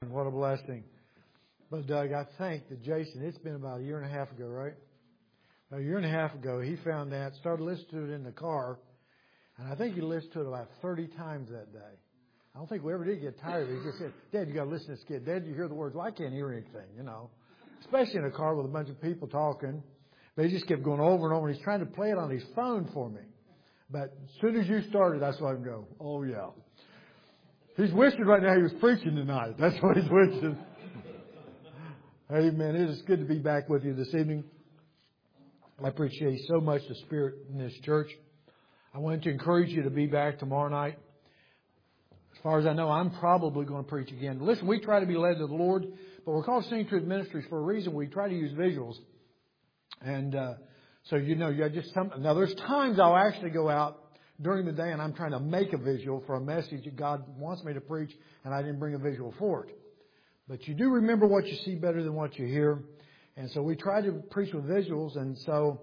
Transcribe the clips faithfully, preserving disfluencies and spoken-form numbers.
What a blessing. But Doug, I think that Jason, it's been about a year and a half ago, right? A year and a half ago, he found that, started listening to it in the car, and I think he listened to it about thirty times that day. I don't think we ever did get tired of it. He just said, Dad, you got to listen to this kid. Dad, you hear the words? Well, I can't hear anything, you know, especially in a car with a bunch of people talking. But he just kept going over and over, and he's trying to play it on his phone for me. But as soon as you started, that's what I can go, oh, yeah. He's wishing right now he was preaching tonight. That's what he's wishing. Amen. It is good to be back with you this evening. I appreciate so much the spirit in this church. I wanted to encourage you to be back tomorrow night. As far as I know, I'm probably going to preach again. Listen, we try to be led to the Lord, but we're called Singing Truth Ministries for a reason. We try to use visuals. And uh, so, you know, you just some, now there's times I'll actually go out during the day and I'm trying to make a visual for a message that God wants me to preach, and I didn't bring a visual for it. But you do remember what you see better than what you hear. And so we try to preach with visuals. And so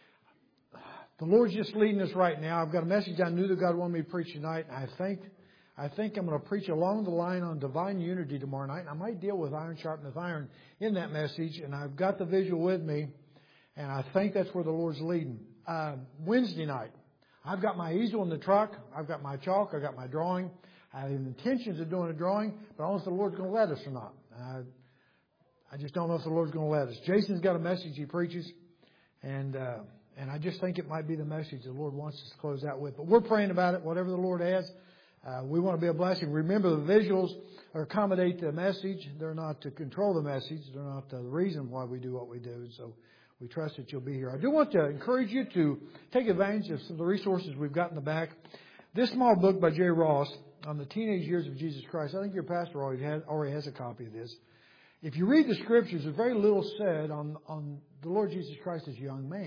the Lord's just leading us right now. I've got a message I knew that God wanted me to preach tonight. And I think I think I'm going to preach along the line on divine unity tomorrow night. And I might deal with iron sharpeneth iron in that message. And I've got the visual with me. And I think that's where the Lord's leading. Uh, Wednesday night, I've got my easel in the truck. I've got my chalk. I've got my drawing. I have intentions of doing a drawing, but I don't know if the Lord's going to let us or not. Uh, I just don't know if the Lord's going to let us. Jason's got a message he preaches, and uh, and I just think it might be the message the Lord wants us to close out with. But we're praying about it, whatever the Lord has. Uh, we want to be a blessing. Remember, the visuals accommodate the message. They're not to control the message. They're not the reason why we do what we do. So we trust that you'll be here. I do want to encourage you to take advantage of some of the resources we've got in the back. This small book by Jay Ross on the teenage years of Jesus Christ. I think your pastor already has, already has a copy of this. If you read the scriptures, there's very little said on, on the Lord Jesus Christ as a young man.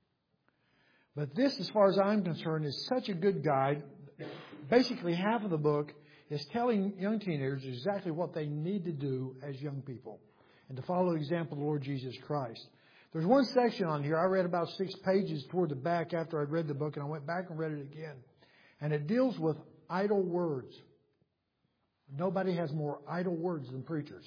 But this, as far as I'm concerned, is such a good guide. Basically, half of the book is telling young teenagers exactly what they need to do as young people and to follow the example of the Lord Jesus Christ. There's one section on here. I read about six pages toward the back after I'd read the book, and I went back and read it again. And it deals with idle words. Nobody has more idle words than preachers.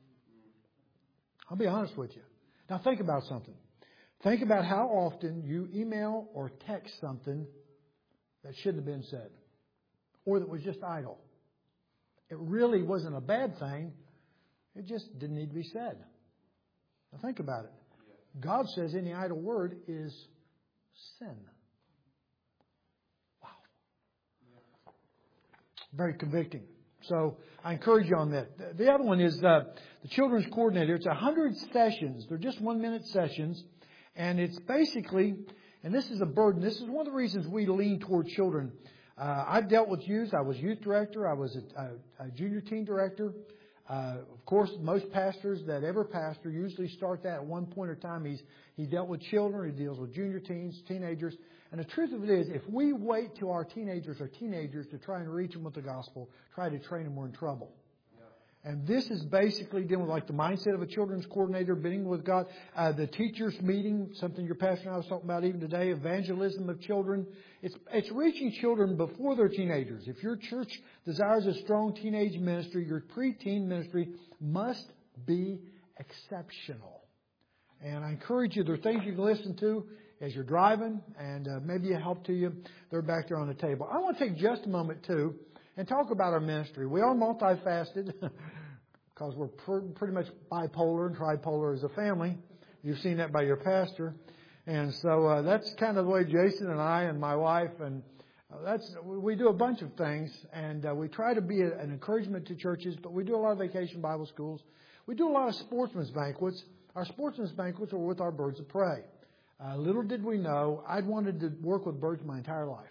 I'll be honest with you. Now think about something. Think about how often you email or text something that shouldn't have been said, or that was just idle. It really wasn't a bad thing. It just didn't need to be said. Now think about it. God says any idle word is sin. Very convicting. So I encourage you on that. The other one is uh, the Children's Coordinator. It's one hundred sessions. They're just one-minute sessions. And it's basically, and this is a burden. This is one of the reasons we lean toward children. Uh, I've dealt with youth. I was youth director. I was a, a, a junior teen director. Uh, of course, most pastors that ever pastor usually start that at one point or time. He's he dealt with children. He deals with junior teens, teenagers. And the truth of it is, if we wait till our teenagers are teenagers to try and reach them with the gospel, try to train them, we're in trouble. Yeah. And this is basically dealing with like the mindset of a children's coordinator, being with God, uh, the teachers meeting, something your pastor and I was talking about even today, evangelism of children. It's it's reaching children before they're teenagers. If your church desires a strong teenage ministry, your preteen ministry must be exceptional. And I encourage you, there are things you can listen to as you're driving, and uh, maybe a help to you. They're back there on the table. I want to take just a moment, too, and talk about our ministry. We are multifaceted because we're pr- pretty much bipolar and tripolar as a family. You've seen that by your pastor. And so uh, that's kind of the way Jason and I and my wife, and uh, that's we do a bunch of things, and uh, we try to be a, an encouragement to churches, but we do a lot of vacation Bible schools. We do a lot of sportsman's banquets. Our sportsman's banquets are with our Birds of Prey. Uh, little did we know, I'd wanted to work with birds my entire life.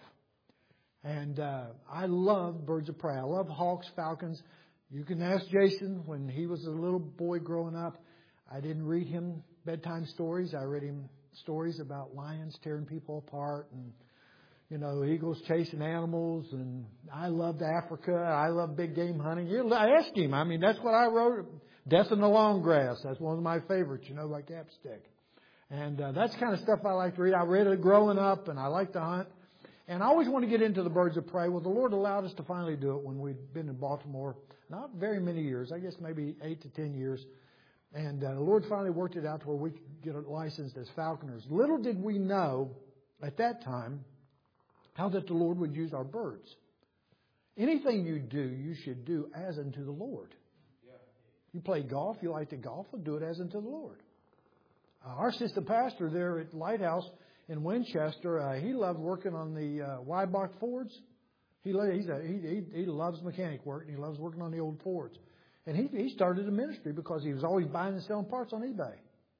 And uh, I love birds of prey. I love hawks, falcons. You can ask Jason when he was a little boy growing up. I didn't read him bedtime stories. I read him stories about lions tearing people apart and, you know, eagles chasing animals. And I loved Africa. I love big game hunting. I asked him. I mean, that's what I wrote. Death in the Long Grass. That's one of my favorites, you know, by Capstick. And uh, that's the kind of stuff I like to read. I read it growing up, and I like to hunt. And I always want to get into the Birds of Prey. Well, the Lord allowed us to finally do it when we'd been in Baltimore. Not very many years. I guess maybe eight to ten years. And uh, the Lord finally worked it out to where we could get licensed as falconers. Little did we know at that time how that the Lord would use our birds. Anything you do, you should do as unto the Lord. Yeah. You play golf, you like to golf, well, do it as unto the Lord. Uh, our assistant pastor there at Lighthouse in Winchester, uh, he loved working on the uh, Weibach Fords. He, he's a, he, he, he loves mechanic work, and he loves working on the old Fords. And he, he started a ministry because he was always buying and selling parts on eBay.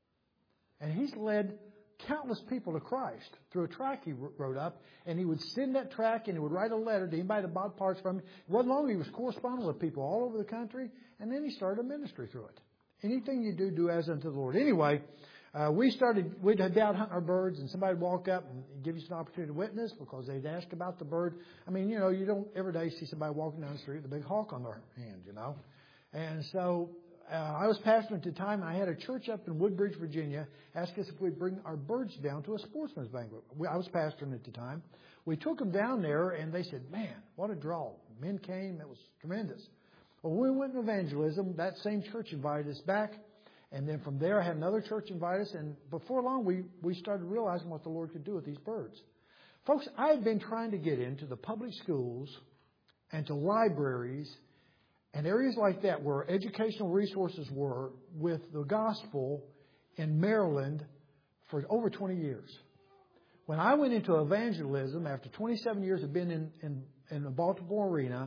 And he's led countless people to Christ through a tract he wrote up. And he would send that tract and he would write a letter to anybody that bought parts from him. It wasn't long, he was corresponding with people all over the country. And then he started a ministry through it. Anything you do, do as unto the Lord. Anyway, uh, we started, we'd head out hunting our birds, and somebody would walk up and give us an opportunity to witness because they'd ask about the bird. I mean, you know, you don't every day see somebody walking down the street with a big hawk on their hand, you know. And so uh, I was pastoring at the time, and I had a church up in Woodbridge, Virginia, ask us if we'd bring our birds down to a sportsman's banquet. We, I was pastoring at the time. We took them down there, and they said, man, what a draw. Men came. It was tremendous. Well, when we went to evangelism, that same church invited us back. And then from there, I had another church invite us. And before long, we, we started realizing what the Lord could do with these birds. Folks, I had been trying to get into the public schools and to libraries and areas like that where educational resources were with the gospel in Maryland for over twenty years. When I went into evangelism, after twenty-seven years of being in, in, in the Baltimore arena,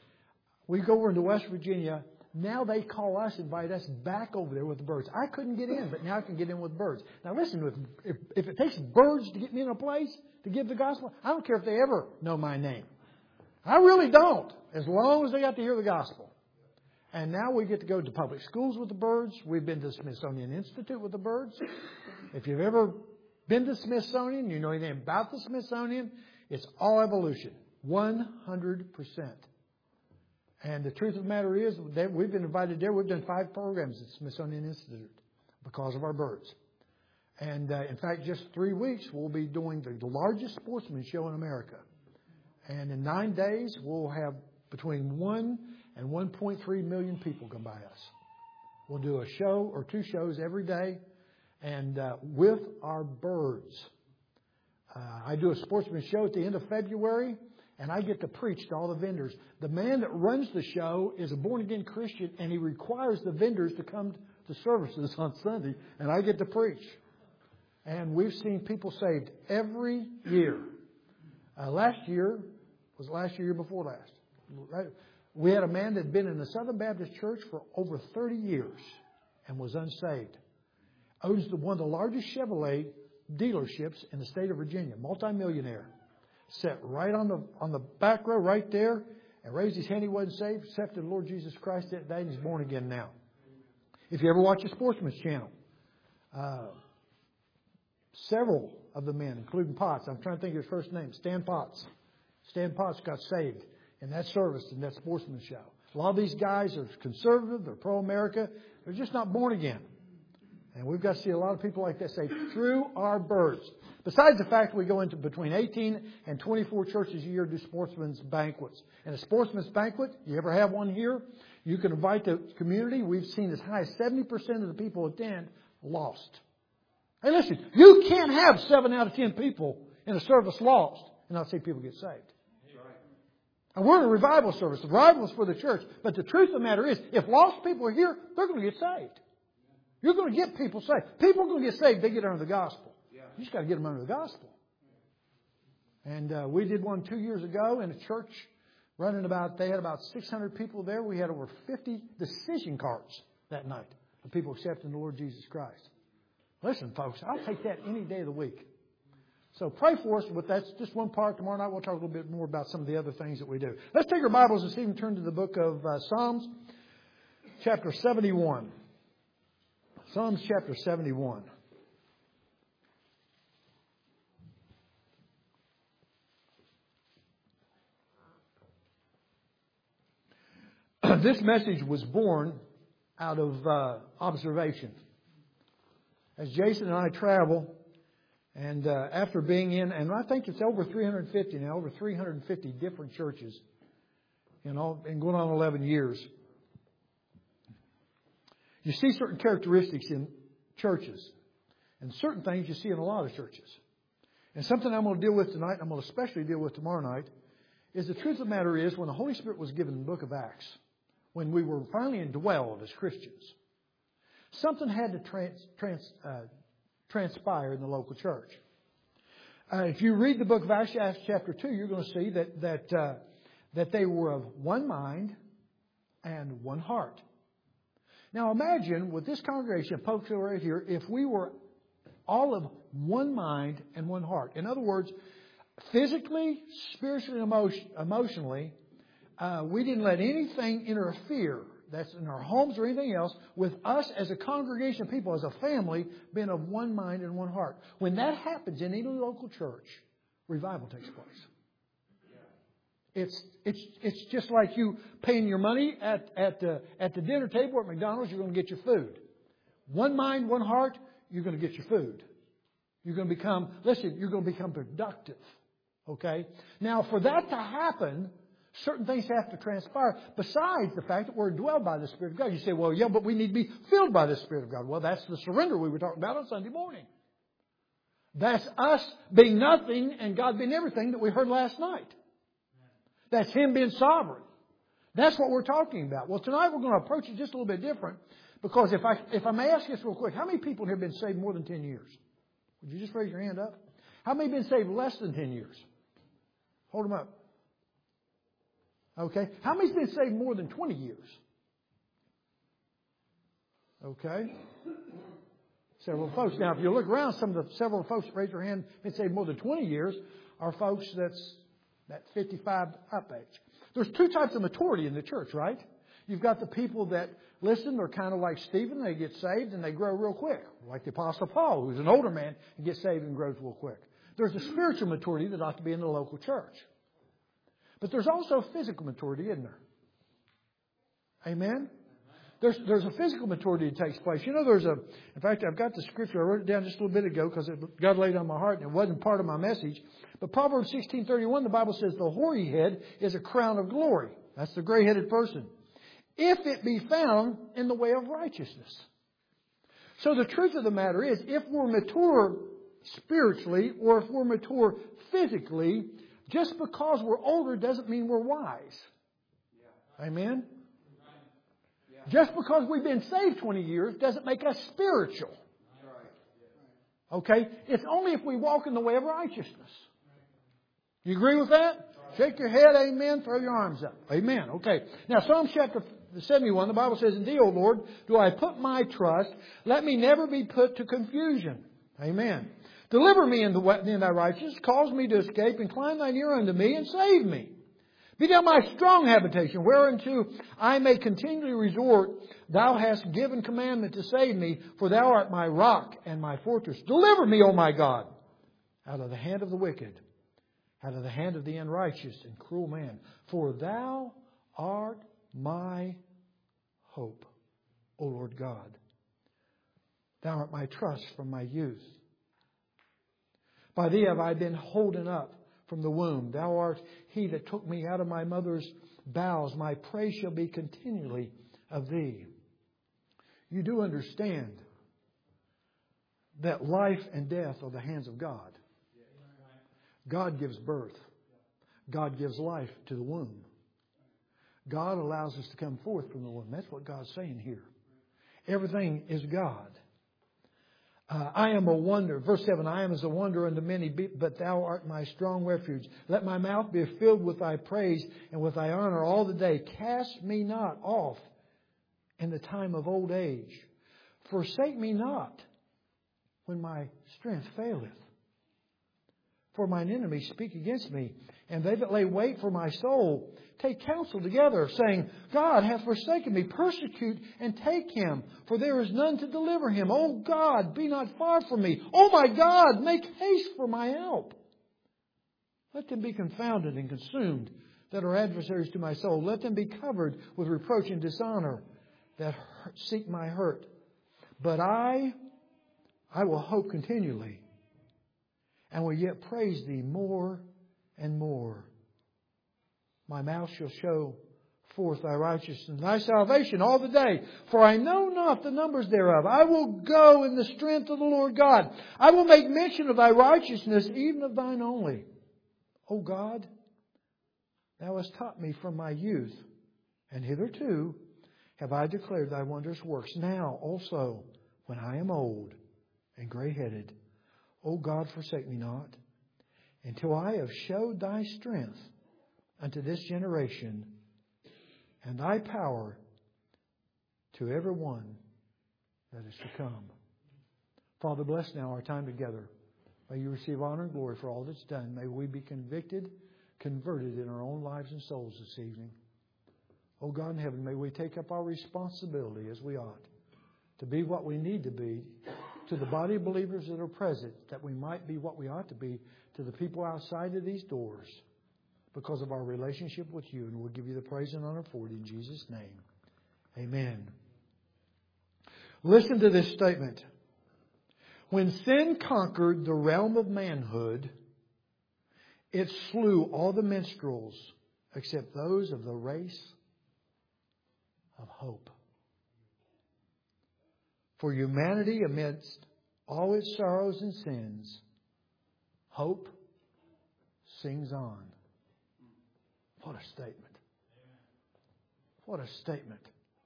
we go over into West Virginia. Now they call us, invite us back over there with the birds. I couldn't get in, but now I can get in with birds. Now listen, if, if it takes birds to get me in a place to give the gospel, I don't care if they ever know my name. I really don't, as long as they got to hear the gospel. And now we get to go to public schools with the birds. We've been to the Smithsonian Institute with the birds. If you've ever been to Smithsonian, you know anything about the Smithsonian, it's all evolution, one hundred percent. And the truth of the matter is that we've been invited there. We've done five programs at the Smithsonian Institute because of our birds. And uh, in fact, just three weeks, we'll be doing the largest sportsman show in America. And in nine days, we'll have between one and one point three million people come by us. We'll do a show or two shows every day, and uh, with our birds. Uh, I do a sportsman show at the end of February, and I get to preach to all the vendors. The man that runs the show is a born-again Christian, and he requires the vendors to come to services on Sunday, and I get to preach. And we've seen people saved every year. Uh, last year was last year, year before last. Right? We had a man that had been in the Southern Baptist Church for over thirty years and was unsaved. Owns the, one of the largest Chevrolet dealerships in the state of Virginia, multimillionaire. Sat right on the on the back row right there and raised his hand. He wasn't saved, accepted the Lord Jesus Christ that day, and he's born again now. If you ever watch the Sportsman's Channel, uh, several of the men, including Potts, I'm trying to think of his first name, Stan Potts. Stan Potts got saved in that service, in that Sportsman's show. A lot of these guys are conservative, they're pro-America, they're just not born again. And we've got to see a lot of people like that saved through our birds. Besides the fact we go into between eighteen and twenty-four churches a year to do sportsmen's banquets. And a sportsman's banquet, you ever have one here, you can invite the community. We've seen as high as seventy percent of the people attend lost. Hey, listen, you can't have seven out of ten people in a service lost and not see people get saved. And we're in a revival service. The revival is for the church. But the truth of the matter is, if lost people are here, they're going to get saved. You're going to get people saved. People are going to get saved. They get under the gospel. You just got to get them under the gospel. And uh, we did one two years ago in a church running about, they had about six hundred people there. We had over fifty decision cards that night of people accepting the Lord Jesus Christ. Listen, folks, I'll take that any day of the week. So pray for us, but that's just one part. Tomorrow night we'll talk a little bit more about some of the other things that we do. Let's take our Bibles this evening and turn to the book of uh, Psalms, chapter seventy-one. Psalms chapter seventy-one. This message was born out of uh, observation. As Jason and I travel, And uh, after being in, and I think it's over three hundred fifty now, over three hundred fifty different churches in all, in going on eleven years. You see certain characteristics in churches, and certain things you see in a lot of churches. And something I'm going to deal with tonight, and I'm going to especially deal with tomorrow night, is the truth of the matter is when the Holy Spirit was given in the book of Acts, when we were finally indwelled as Christians, something had to trans, trans, uh, transpire in the local church. Uh, if you read the book of Acts, Acts chapter two, you're going to see that that uh, that they were of one mind and one heart. Now imagine with this congregation, folks who are right here, if we were all of one mind and one heart. In other words, physically, spiritually, emotion, emotionally, uh, we didn't let anything interfere, that's in our homes or anything else, with us as a congregation of people, as a family, being of one mind and one heart. When that happens in any local church, revival takes place. It's it's it's just like you paying your money at at the at the dinner table at McDonald's. You're going to get your food. One mind, one heart. You're going to get your food. You're going to become listen. You're going to become productive. Okay. Now, for that to happen, certain things have to transpire. Besides the fact that we're indwelled by the Spirit of God. You say, well, yeah, but we need to be filled by the Spirit of God. Well, that's the surrender we were talking about on Sunday morning. That's us being nothing and God being everything that we heard last night. That's Him being sovereign. That's what we're talking about. Well, tonight we're going to approach it just a little bit different. Because if I if I may ask this real quick, how many people here have been saved more than ten years? Would you just raise your hand up? How many have been saved less than ten years? Hold them up. Okay. How many have been saved more than twenty years? Okay. Several folks. Now, if you look around, some of the several folks that raised their hand been saved more than twenty years are folks that's that fifty-five up age. There's two types of maturity in the church, right? You've got the people that, listen, they're kind of like Stephen. They get saved and they grow real quick. Like the Apostle Paul, who's an older man and gets saved and grows real quick. There's a spiritual maturity that ought to be in the local church. But there's also physical maturity, isn't there? Amen? There's, there's a physical maturity that takes place. You know, there's a, in fact, I've got the scripture. I wrote it down just a little bit ago because God laid it on my heart and it wasn't part of my message. But Proverbs sixteen thirty-one, the Bible says, the hoary head is a crown of glory. That's the gray-headed person. If it be found in the way of righteousness. So the truth of the matter is, if we're mature spiritually or if we're mature physically, just because we're older doesn't mean we're wise. Amen? Just because we've been saved twenty years doesn't make us spiritual. Okay? It's only if we walk in the way of righteousness. You agree with that? Shake your head, amen. Throw your arms up. Amen. Okay. Now, Psalm chapter seventy-one, the Bible says, in Thee, O Lord, do I put my trust. Let me never be put to confusion. Amen. Deliver me in, the, in Thy righteousness. Cause me to escape. Incline Thine ear unto me and save me. Be Thou my strong habitation, whereunto I may continually resort. Thou hast given commandment to save me, for Thou art my rock and my fortress. Deliver me, O my God, out of the hand of the wicked, out of the hand of the unrighteous and cruel man. For Thou art my hope, O Lord God. Thou art my trust from my youth. By Thee have I been holden up from the womb. Thou art He that took me out of my mother's bowels. My praise shall be continually of Thee. You do understand that life and death are the hands of God. God gives birth. God gives life to the womb. God allows us to come forth from the womb. That's what God's saying here. Everything is God. Uh, I am a wonder. Verse seven, I am as a wonder unto many, but Thou art my strong refuge. Let my mouth be filled with Thy praise and with Thy honor all the day. Cast me not off in the time of old age. Forsake me not when my strength faileth. For mine enemies speak against me, and they that lay wait for my soul take counsel together, saying, God hath forsaken me. Persecute and take him, for there is none to deliver him. O God, be not far from me. O my God, make haste for my help. Let them be confounded and consumed that are adversaries to my soul. Let them be covered with reproach and dishonor that seek my hurt. But I, I will hope continually and will yet praise Thee more and more. My mouth shall show forth Thy righteousness and Thy salvation all the day, for I know not the numbers thereof. I will go in the strength of the Lord God. I will make mention of Thy righteousness, even of Thine only. O God, Thou hast taught me from my youth, and hitherto have I declared Thy wondrous works. Now also, when I am old and grey-headed, O God, forsake me not, until I have showed Thy strength unto this generation, and Thy power to every one that is to come. Father, bless now our time together. May You receive honor and glory for all that's done. May we be convicted, converted in our own lives and souls this evening. Oh God in heaven, may we take up our responsibility as we ought to be what we need to be to the body of believers that are present, that we might be what we ought to be to the people outside of these doors because of our relationship with You. And we'll give You the praise and honor for it in Jesus' name. Amen. Listen to this statement. When sin conquered the realm of manhood, it slew all the minstrels except those of the race of hope. For humanity, amidst all its sorrows and sins, hope sings on. What a statement. What a statement.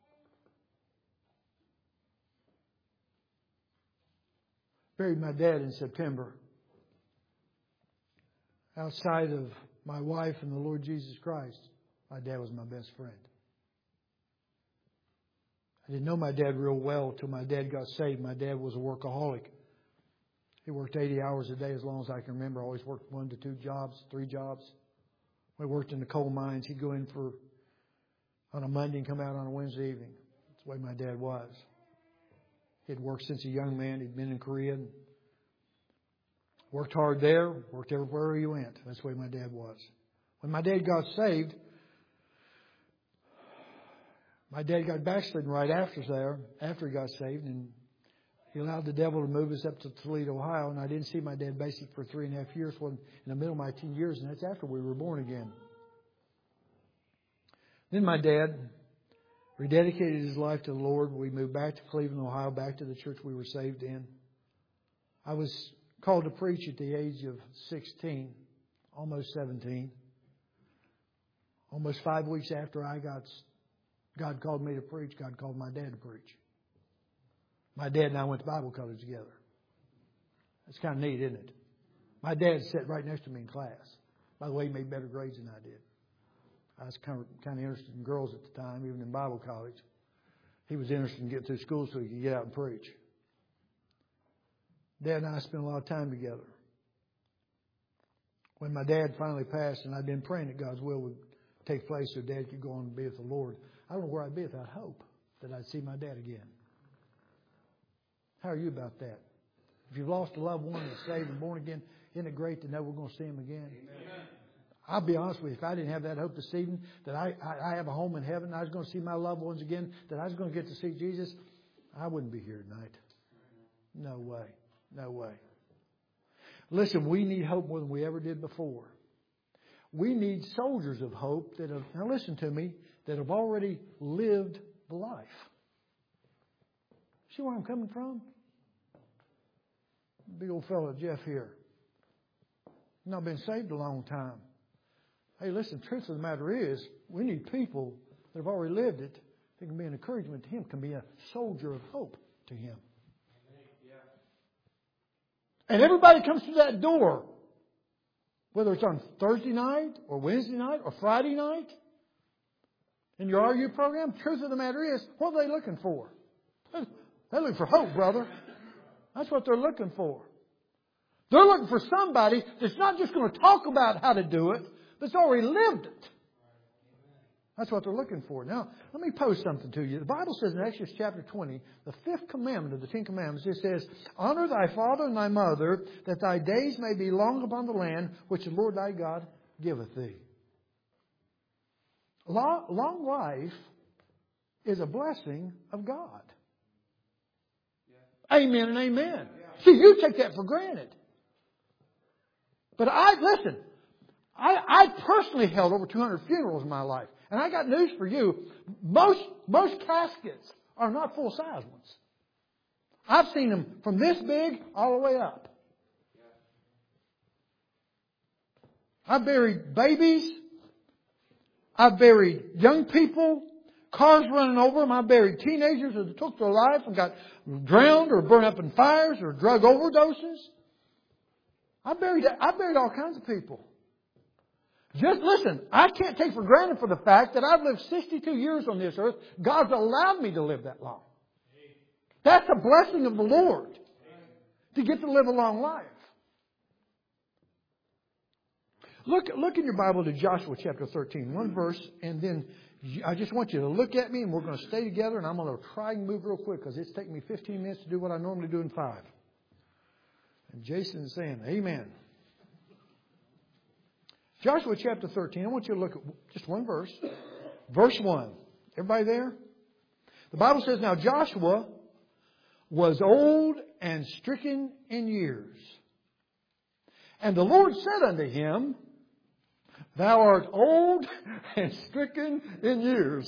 Buried my dad in September. Outside of my wife and the Lord Jesus Christ, my dad was my best friend. I didn't know my dad real well until my dad got saved. My dad was a workaholic. He worked eighty hours a day as long as I can remember. I always worked one to two jobs, three jobs. We worked in the coal mines. He'd go in for on a Monday and come out on a Wednesday evening. That's the way my dad was. He'd worked since a young man. He'd been in Korea. And worked hard there. Worked everywhere he went. That's the way my dad was. When my dad got saved, my dad got backslidden right after there, after he got saved, and he allowed the devil to move us up to Toledo, Ohio, and I didn't see my dad basically for three and a half years, in the middle of my teen years, and that's after we were born again. Then my dad rededicated his life to the Lord. We moved back to Cleveland, Ohio, back to the church we were saved in. I was called to preach at the age of sixteen, almost seventeen. Almost five weeks after I got, God called me to preach, God called my dad to preach. My dad and I went to Bible college together. That's kind of neat, isn't it? My dad sat right next to me in class. By the way, he made better grades than I did. I was kind of, kind of interested in girls at the time, even in Bible college. He was interested in getting through school so he could get out and preach. Dad and I spent a lot of time together. When my dad finally passed, and I'd been praying that God's will would take place so Dad could go on and be with the Lord, I don't know where I'd be without hope that I'd see my dad again. How are you about that? If you've lost a loved one that's saved and born again, isn't it great to know we're going to see him again? Amen. I'll be honest with you, if I didn't have that hope this evening, that I, I, I have a home in heaven, I was going to see my loved ones again, that I was going to get to see Jesus, I wouldn't be here tonight. No way. No way. Listen, we need hope more than we ever did before. We need soldiers of hope that have, now listen to me, that have already lived the life. See where I'm coming from? Big old fella Jeff here. Not been saved a long time. Hey, listen, the truth of the matter is, we need people that have already lived it that can be an encouragement to him, can be a soldier of hope to him. And everybody comes through that door, whether it's on Thursday night or Wednesday night or Friday night, in your R U program, the truth of the matter is, what are they looking for? They're looking for hope, brother. That's what they're looking for. They're looking for somebody that's not just going to talk about how to do it, that's already lived it. That's what they're looking for. Now, let me pose something to you. The Bible says in Exodus chapter twenty, the fifth commandment of the Ten Commandments, it says, honor thy father and thy mother, that thy days may be long upon the land which the Lord thy God giveth thee. Long, long life is a blessing of God. Yeah. Amen and amen. Yeah. See, you take that for granted. But I, listen, I, I personally held over two hundred funerals in my life. And I got news for you. Most, most caskets are not full-size ones. I've seen them from this big all the way up. I've buried babies. I've buried young people. Cars running over them. I've buried teenagers that took their life and got drowned or burned up in fires or drug overdoses. I buried, I buried all kinds of people. Just listen, I can't take for granted for the fact that I've lived sixty-two years on this earth. God's allowed me to live that long. That's a blessing of the Lord to get to live a long life. Look, look in your Bible to Joshua chapter thirteen, one verse, and then I just want you to look at me, and we're going to stay together, and I'm going to try and move real quick because it's taking me fifteen minutes to do what I normally do in five. And Jason is saying, amen. Joshua chapter thirteen, I want you to look at just one verse. Verse one. Everybody there? The Bible says, now Joshua was old and stricken in years. And the Lord said unto him, thou art old and stricken in years.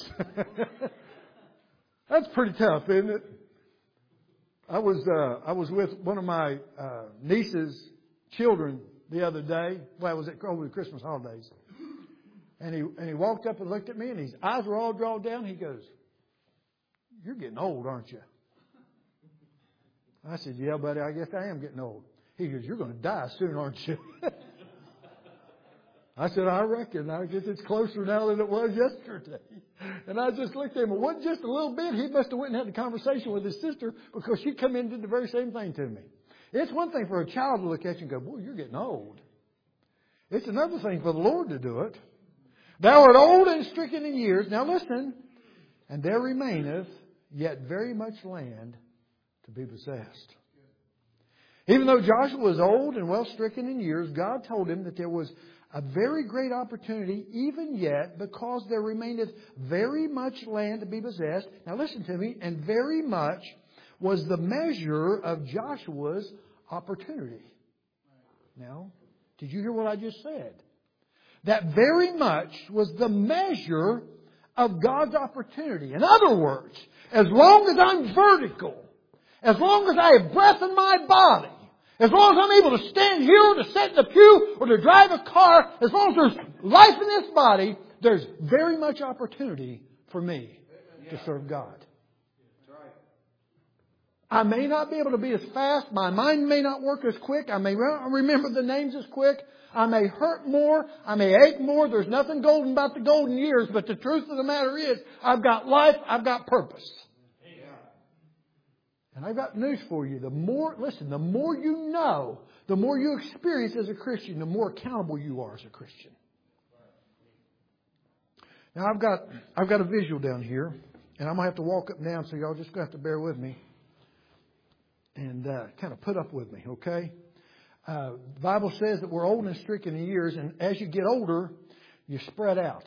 That's pretty tough, isn't it? I was uh, I was with one of my uh, niece's children the other day. Well, it was at, over the Christmas holidays. And he and he walked up and looked at me, and his eyes were all drawn down. He goes, you're getting old, aren't you? I said, yeah, buddy, I guess I am getting old. He goes, you're going to die soon, aren't you? I said, I reckon. I guess it's closer now than it was yesterday. And I just looked at him. It wasn't just a little bit. He must have went and had a conversation with his sister because she come in and did the very same thing to me. It's one thing for a child to look at you and go, boy, you're getting old. It's another thing for the Lord to do it. Thou art old and stricken in years. Now listen. And there remaineth yet very much land to be possessed. Even though Joshua was old and well stricken in years, God told him that there was a very great opportunity even yet because there remaineth very much land to be possessed. Now listen to me. And very much was the measure of Joshua's opportunity. Now, did you hear what I just said? That very much was the measure of God's opportunity. In other words, as long as I'm vertical, as long as I have breath in my body, as long as I'm able to stand here or to sit in the pew or to drive a car, as long as there's life in this body, there's very much opportunity for me to serve God. I may not be able to be as fast. My mind may not work as quick. I may not remember the names as quick. I may hurt more. I may ache more. There's nothing golden about the golden years. But the truth of the matter is, I've got life. I've got purpose. And I've got news for you. The more, listen, the more you know, the more you experience as a Christian, the more accountable you are as a Christian. Now I've got, I've got a visual down here, and I'm going to have to walk up and down, so y'all just going to have to bear with me and uh, kind of put up with me, okay? Uh, the Bible says that we're old and stricken in years, and as you get older, you spread out.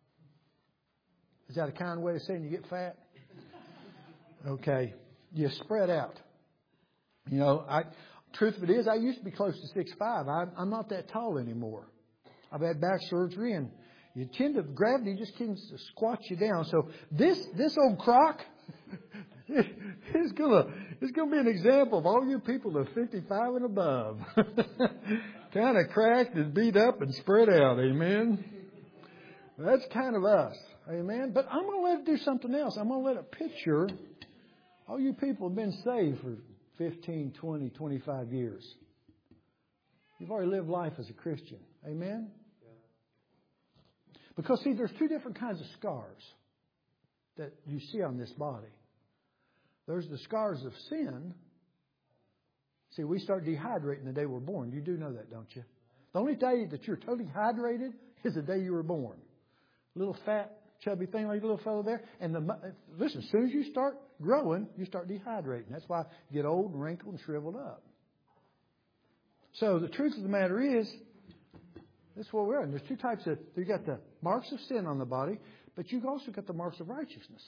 Is that a kind way of saying you get fat? Okay. You spread out. You know, I, truth of it is, I used to be close to six foot five. I, I'm not that tall anymore. I've had back surgery, and you tend to, gravity just tends to squat you down. So this this old crock is gonna it's gonna be an example of all you people that are fifty-five and above, kind of cracked and beat up and spread out. Amen. That's kind of us. Amen. But I'm going to let it do something else. I'm going to let it picture. All you people have been saved for fifteen, twenty, twenty-five years. You've already lived life as a Christian. Amen? Yeah. Because, see, there's two different kinds of scars that you see on this body. There's the scars of sin. See, we start dehydrating the day we're born. You do know that, don't you? The only day that you're totally hydrated is the day you were born. Little fat, chubby thing like a little fellow there. And the, listen, as soon as you start growing, you start dehydrating. That's why you get old and wrinkled and shriveled up. So the truth of the matter is, this is what we're in. There's two types of, you got the marks of sin on the body, but you've also got the marks of righteousness.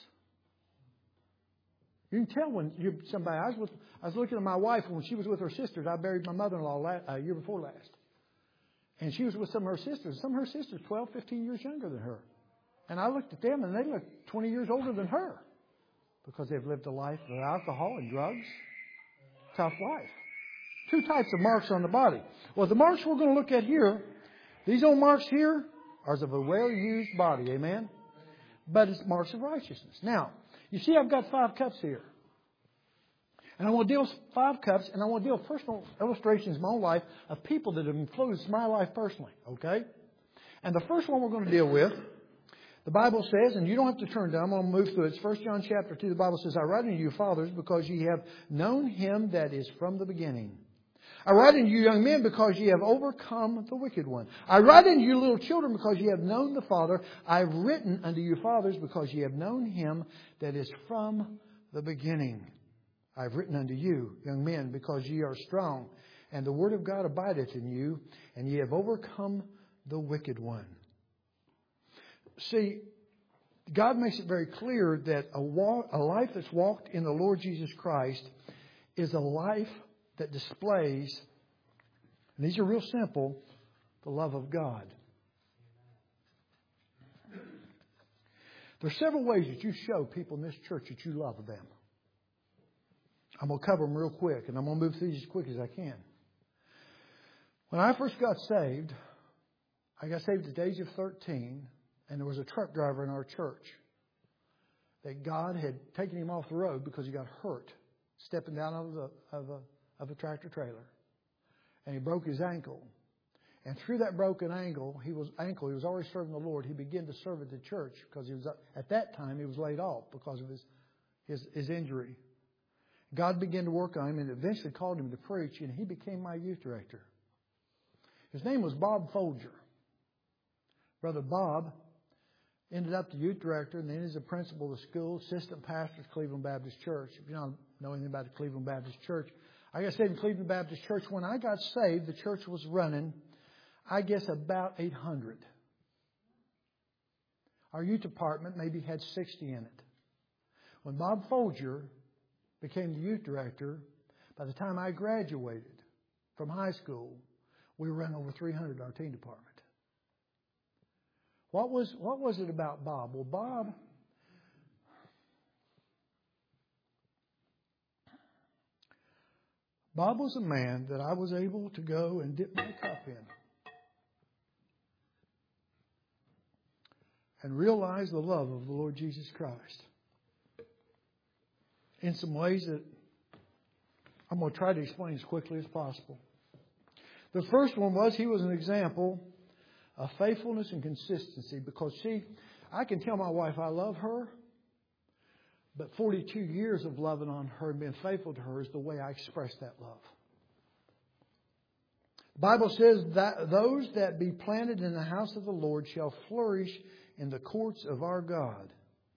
You can tell when you're somebody. I was with, I was looking at my wife when she was with her sisters. I buried my mother-in-law last, uh, year before last. And she was with some of her sisters. Some of her sisters twelve, fifteen years younger than her. And I looked at them and they looked twenty years older than her. Because they've lived a life of alcohol and drugs. Tough life. Two types of marks on the body. Well, the marks we're going to look at here, these old marks here are of a well-used body. Amen? But it's marks of righteousness. Now, you see I've got five cups here. And I want to deal with five cups, and I want to deal with personal illustrations in my own life of people that have influenced my life personally. Okay? And the first one we're going to deal with, the Bible says, and you don't have to turn down, I'm going to move through it. It's First John chapter two. The Bible says, I write unto you, fathers, because ye have known Him that is from the beginning. I write unto you, young men, because ye have overcome the wicked one. I write unto you, little children, because ye have known the Father. I have written unto you, fathers, because ye have known Him that is from the beginning. I have written unto you, young men, because ye are strong, and the word of God abideth in you, and ye have overcome the wicked one. See, God makes it very clear that a, walk, a life that's walked in the Lord Jesus Christ is a life that displays, and these are real simple, the love of God. There are several ways that you show people in this church that you love them. I'm going to cover them real quick, and I'm going to move through these as quick as I can. When I first got saved, I got saved at the age of thirteen, and there was a truck driver in our church that God had taken him off the road because he got hurt stepping down out of, the, of, a, of a tractor trailer. And he broke his ankle. And through that broken ankle, he was ankle, he was already serving the Lord. He began to serve at the church because he was at that time he was laid off because of his his, his injury. God began to work on him and eventually called him to preach, and he became my youth director. His name was Bob Folger. Brother Bob ended up the youth director, and then he's the principal of the school, assistant pastor at Cleveland Baptist Church. If you don't know anything about the Cleveland Baptist Church, I got saved in Cleveland Baptist Church. When I got saved, the church was running, I guess, about eight hundred. Our youth department maybe had sixty in it. When Bob Folger became the youth director, by the time I graduated from high school, we were running over three hundred in our teen department. What was what was it about Bob? Well, Bob, Bob was a man that I was able to go and dip my cup in and realize the love of the Lord Jesus Christ in some ways that I'm going to try to explain as quickly as possible. The first one was he was an example of faithfulness and consistency because, see, I can tell my wife I love her, but forty-two years of loving on her and being faithful to her is the way I express that love. The Bible says that those that be planted in the house of the Lord shall flourish in the courts of our God.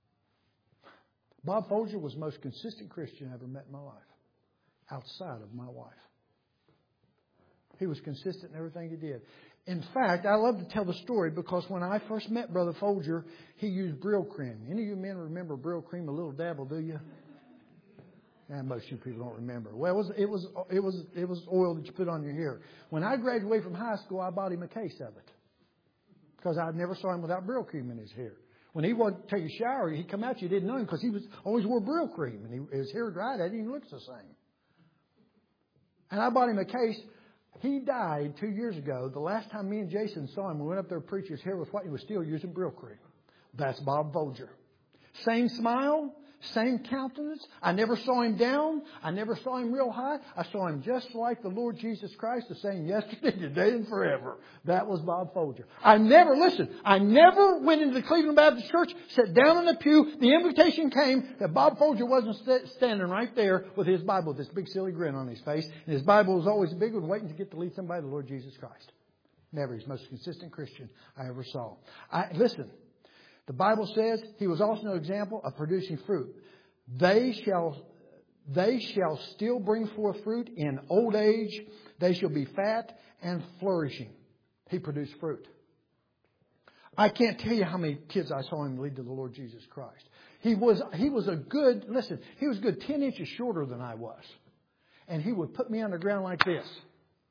Bob Folger was the most consistent Christian I ever met in my life, outside of my wife. He was consistent in everything he did. In fact, I love to tell the story because when I first met Brother Folger, he used Brill Cream. Any of you men remember Brill Cream, a little dabble, do you? And most of you people don't remember. Well, it was it was it was it was oil that you put on your hair. When I graduated from high school, I bought him a case of it because I never saw him without Brill Cream in his hair. When he wanted to take a shower, he'd come out, you didn't know him because he was always wore Brill Cream, and he, his hair dried. It didn't even look the same. And I bought him a case. He died two years ago. The last time me and Jason saw him, we went up there to preach. His hair was white. He was still using Brill Cream. That's Bob Folger. Same smile, same countenance. I never saw him down. I never saw him real high. I saw him just like the Lord Jesus Christ, the same yesterday, today, and forever. That was Bob Folger. I never, listen, I never went into the Cleveland Baptist Church, sat down in the pew. The invitation came that Bob Folger wasn't st- standing right there with his Bible, with this big silly grin on his face. And his Bible was always a big one, waiting to get to lead somebody to the Lord Jesus Christ. Never. He's the most consistent Christian I ever saw. I, listen. The Bible says he was also an example of producing fruit. They shall, they shall still bring forth fruit in old age. They shall be fat and flourishing. He produced fruit. I can't tell you how many kids I saw him lead to the Lord Jesus Christ. He was, he was a good, listen, he was a good ten inches shorter than I was. And he would put me on the ground like this.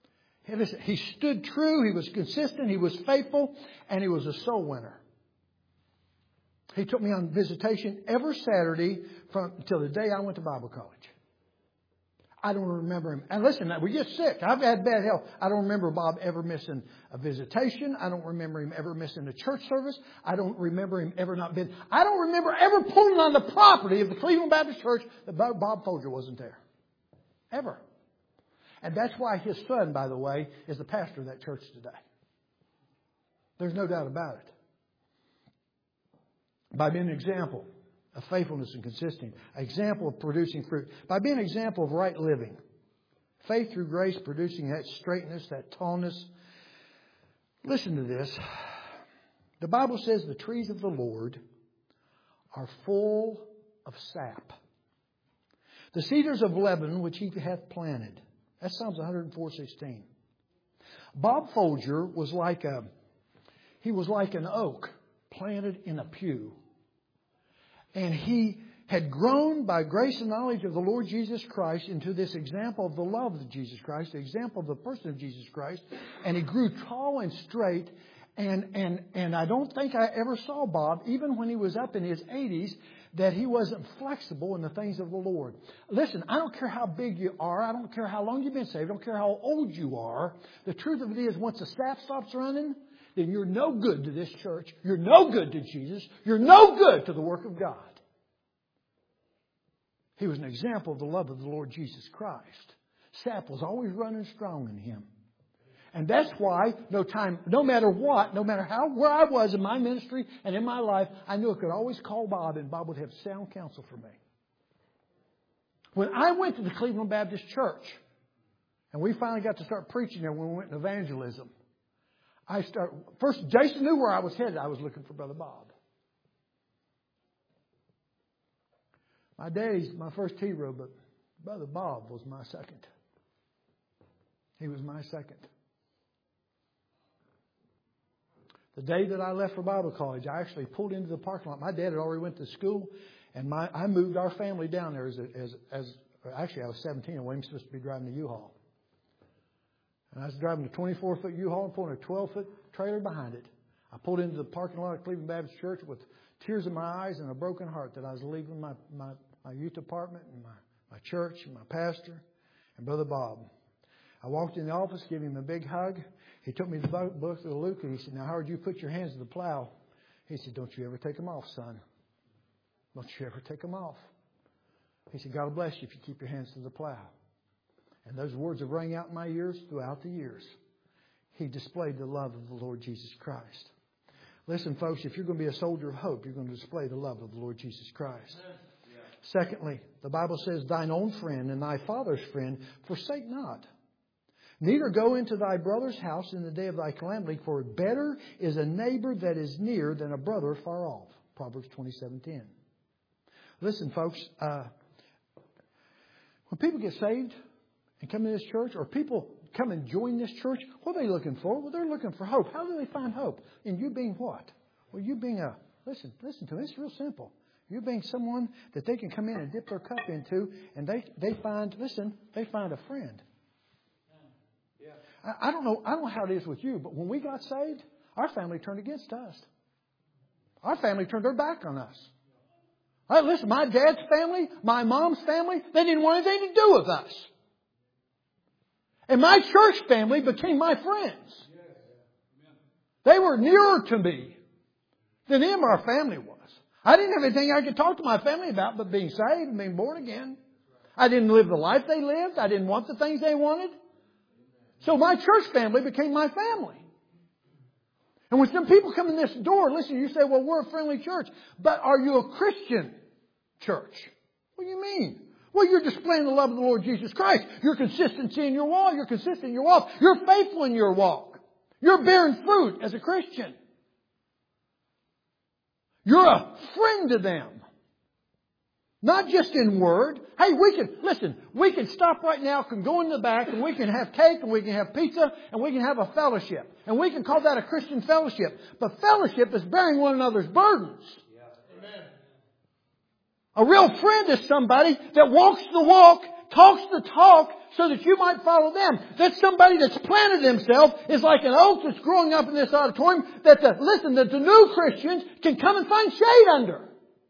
Hey, listen, he stood true, he was consistent, he was faithful, and he was a soul winner. He took me on visitation every Saturday from until the day I went to Bible college. I don't remember him. And listen, we get sick. I've had bad health. I don't remember Bob ever missing a visitation. I don't remember him ever missing a church service. I don't remember him ever not being. I don't remember ever pulling on the property of the Cleveland Baptist Church that Bob Folger wasn't there. Ever. And that's why his son, by the way, is the pastor of that church today. There's no doubt about it. By being an example of faithfulness and consistency, an example of producing fruit, by being an example of right living, faith through grace producing that straightness, that tallness. Listen to this. The Bible says the trees of the Lord are full of sap. The cedars of Lebanon which he hath planted. That's Psalms one oh four sixteen. Bob Folger was like a, he was like an oak planted in a pew. And he had grown by grace and knowledge of the Lord Jesus Christ into this example of the love of Jesus Christ, the example of the person of Jesus Christ. And he grew tall and straight. And, and, and I don't think I ever saw Bob, even when he was up in his eighties, that he wasn't flexible in the things of the Lord. Listen, I don't care how big you are. I don't care how long you've been saved. I don't care how old you are. The truth of it is, once the sap stops running, then you're no good to this church. You're no good to Jesus. You're no good to the work of God. He was an example of the love of the Lord Jesus Christ. Sap was always running strong in him. And that's why no time, no matter what, no matter how, where I was in my ministry and in my life, I knew I could always call Bob and Bob would have sound counsel for me. When I went to the Cleveland Baptist Church, and we finally got to start preaching there when we went in evangelism, I start first. Jason knew where I was headed. I was looking for Brother Bob. My daddy's my first hero, but Brother Bob was my second. He was my second. The day that I left for Bible college, I actually pulled into the parking lot. My dad had already went to school, and my I moved our family down there as a, as as actually I was seventeen and wasn't supposed to be driving a U-Haul. And I was driving a twenty-four foot U-Haul and pulling a twelve foot trailer behind it. I pulled into the parking lot of Cleveland Baptist Church with tears in my eyes and a broken heart that I was leaving my, my, my youth department and my, my church and my pastor and Brother Bob. I walked in the office, gave him a big hug. He took me to the book of Luke and he said, "Now, Howard, you put your hands to the plow." He said, "Don't you ever take them off, son. Don't you ever take them off." He said, "God will bless you if you keep your hands to the plow." And those words have rang out in my ears throughout the years. He displayed the love of the Lord Jesus Christ. Listen, folks, if you're going to be a soldier of hope, you're going to display the love of the Lord Jesus Christ. Yeah. Secondly, the Bible says, "Thine own friend and thy father's friend forsake not. Neither go into thy brother's house in the day of thy calamity, for better is a neighbor that is near than a brother far off." Proverbs twenty-seven ten. Listen, folks, uh, when people get saved and come to this church, or people come and join this church, what are they looking for? Well, they're looking for hope. How do they find hope? In you being what? Well, you being a, listen, listen to me, it's real simple. You being someone that they can come in and dip their cup into, and they, they find, listen, they find a friend. I, I don't know, I don't know how it is with you, but when we got saved, our family turned against us. Our family turned their back on us. Hey, listen, my dad's family, my mom's family, they didn't want anything to do with us. And my church family became my friends. They were nearer to me than any of our family was. I didn't have anything I could talk to my family about but being saved and being born again. I didn't live the life they lived. I didn't want the things they wanted. So my church family became my family. And when some people come in this door, listen, you say, "Well, we're a friendly church." But are you a Christian church? What do you mean? Well, you're displaying the love of the Lord Jesus Christ. Your consistency in your walk. You're consistent in your walk. You're faithful in your walk. You're bearing fruit as a Christian. You're a friend to them. Not just in word. Hey, we can, listen, we can stop right now, can go in the back, and we can have cake, and we can have pizza, and we can have a fellowship. And we can call that a Christian fellowship. But fellowship is bearing one another's burdens. Yeah. Amen. A real friend is somebody that walks the walk talks the talk so that you might follow them. That somebody that's planted themselves is like an oak that's growing up in this auditorium that the, listen, that the new Christians can come and find shade under.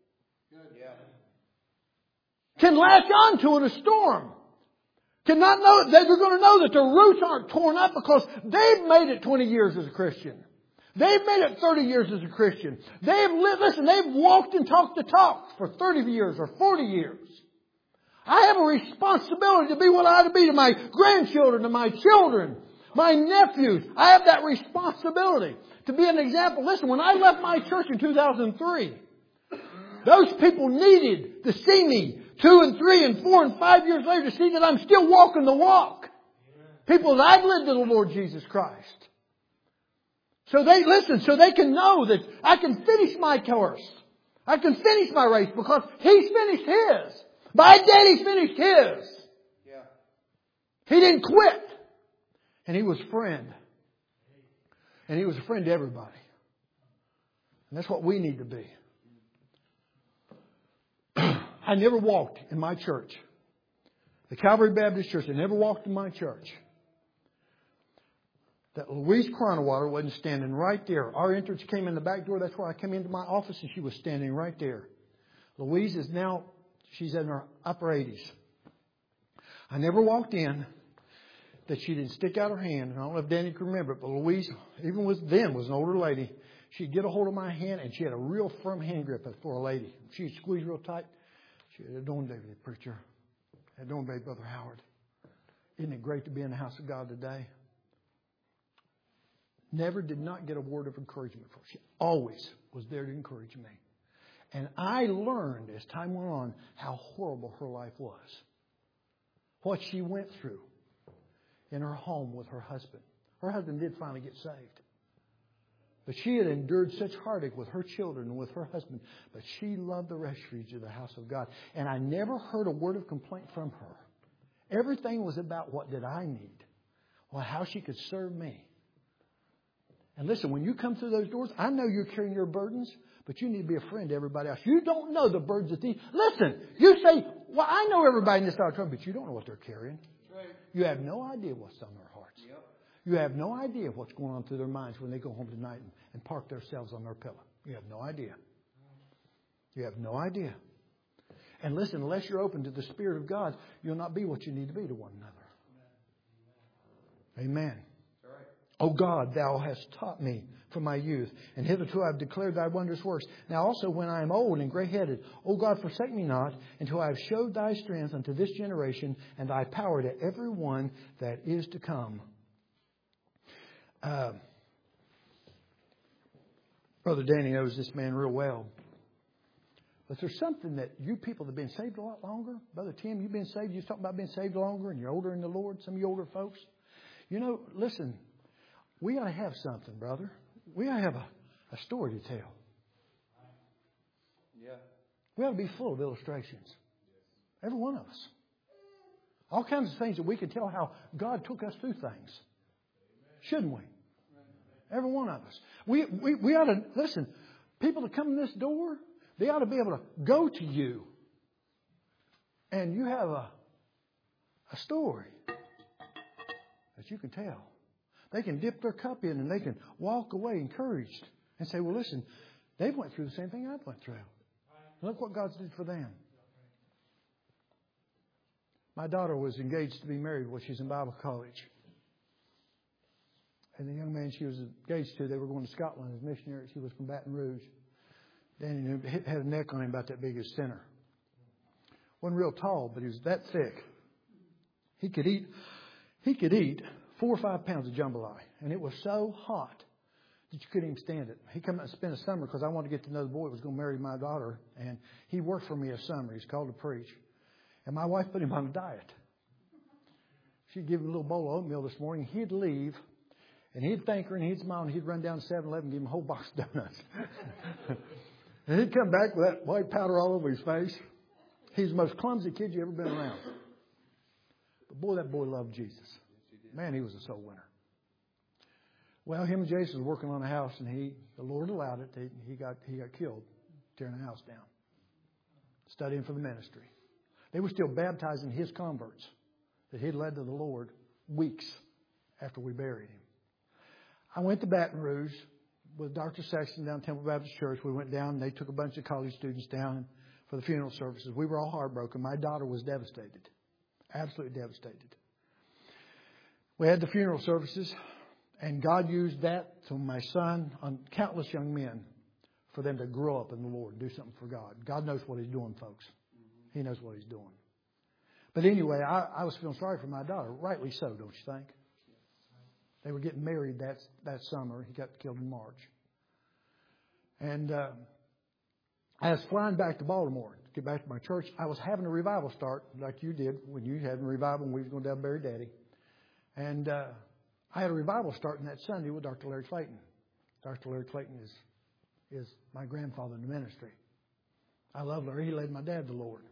Can latch on to in a storm. Cannot know, they're going to know that their roots aren't torn up because they've made it twenty years as a Christian. They've made it thirty years as a Christian. They've lived, listen, they've walked and talked the talk for thirty years or forty years. I have a responsibility to be what I ought to be to my grandchildren, to my children, my nephews. I have that responsibility to be an example. Listen, when I left my church in two thousand three, those people needed to see me two and three and four and five years later to see that I'm still walking the walk. People that I've led to the Lord Jesus Christ. So they listen, so they can know that I can finish my course. I can finish my race because He's finished His. My daddy's finished his. Yeah. He didn't quit. And he was a friend. And he was a friend to everybody. And that's what we need to be. I never walked in my church. The Calvary Baptist Church, I never walked in my church. That Louise Cronawater wasn't standing right there. Our entrance came in the back door. That's where I came into my office and she was standing right there. Louise is now, she's in her upper eighties. I never walked in that she didn't stick out her hand. And I don't know if Danny can remember it, but Louise, even was then, was an older lady. She'd get a hold of my hand and she had a real firm hand grip for a lady. She'd squeeze real tight. She had, "Don't, David, preacher. Don't, baby, Brother Howard. Isn't it great to be in the house of God today?" Never did not get a word of encouragement from her. She always was there to encourage me. And I learned as time went on how horrible her life was. What she went through in her home with her husband. Her husband did finally get saved. But she had endured such heartache with her children and with her husband. But she loved the refuge of the house of God. And I never heard a word of complaint from her. Everything was about what did I need. Well, how she could serve me. And listen, when you come through those doors, I know you're carrying your burdens, but you need to be a friend to everybody else. You don't know the burdens that these... Listen, you say, well, I know everybody in this auditorium, but you don't know what they're carrying. Right. You have no idea what's on their hearts. Yep. You have no idea what's going on through their minds when they go home tonight and, and park themselves on their pillow. You have no idea. You have no idea. And listen, unless you're open to the Spirit of God, you'll not be what you need to be to one another. Amen. O God, Thou hast taught me from my youth, and hitherto I have declared Thy wondrous works. Now also when I am old and gray-headed, O God, forsake me not, until I have showed Thy strength unto this generation, and Thy power to every one that is to come. Uh, Brother Danny knows this man real well. But there's something that you people that have been saved a lot longer. Brother Tim, you've been saved. You're talking about being saved longer, and you're older in the Lord. Some of you older folks. You know, listen... We ought to have something, brother. We ought to have a, a story to tell. Yeah. We ought to be full of illustrations. Every one of us. All kinds of things that we can tell how God took us through things. Shouldn't we? Every one of us. We, we, we ought to, listen, people that come in this door, they ought to be able to go to you. And you have a, a story that you can tell. They can dip their cup in and they can walk away encouraged and say, well, listen, they went through the same thing I went through. Look what God did for them. My daughter was engaged to be married while she's in Bible college. And the young man she was engaged to, they were going to Scotland as missionaries. He was from Baton Rouge. Danny had a neck on him about that big as center. Wasn't real tall, but he was that thick. He could eat, he could eat four or five pounds of jambalaya. And it was so hot that you couldn't even stand it. He came out and spent a summer because I wanted to get to know the boy who was going to marry my daughter. And he worked for me a summer. He's called to preach. And my wife put him on a diet. She'd give him a little bowl of oatmeal this morning. He'd leave. And he'd thank her and he'd smile and he'd run down to seven eleven and give him a whole box of donuts. And he'd come back with that white powder all over his face. He's the most clumsy kid you ever been around. But boy, that boy loved Jesus. Man, he was a soul winner. Well, him and Jason was working on a house, and he, the Lord allowed it. He, he got he got killed, tearing the house down, studying for the ministry. They were still baptizing his converts that he'd led to the Lord weeks after we buried him. I went to Baton Rouge with Doctor Sexton down at Temple Baptist Church. We went down and they took a bunch of college students down for the funeral services. We were all heartbroken. My daughter was devastated. Absolutely devastated. We had the funeral services, and God used that to my son on countless young men for them to grow up in the Lord and do something for God. God knows what He's doing, folks. He knows what He's doing. But anyway, I, I was feeling sorry for my daughter. Rightly so, don't you think? They were getting married that that summer. He got killed in March. And uh, I was flying back to Baltimore to get back to my church. I was having a revival start like you did when you had a revival and we was going down to bury Daddy. And uh, I had a revival starting that Sunday with Doctor Larry Clayton. Doctor Larry Clayton is is my grandfather in the ministry. I love Larry. He led my dad to the Lord.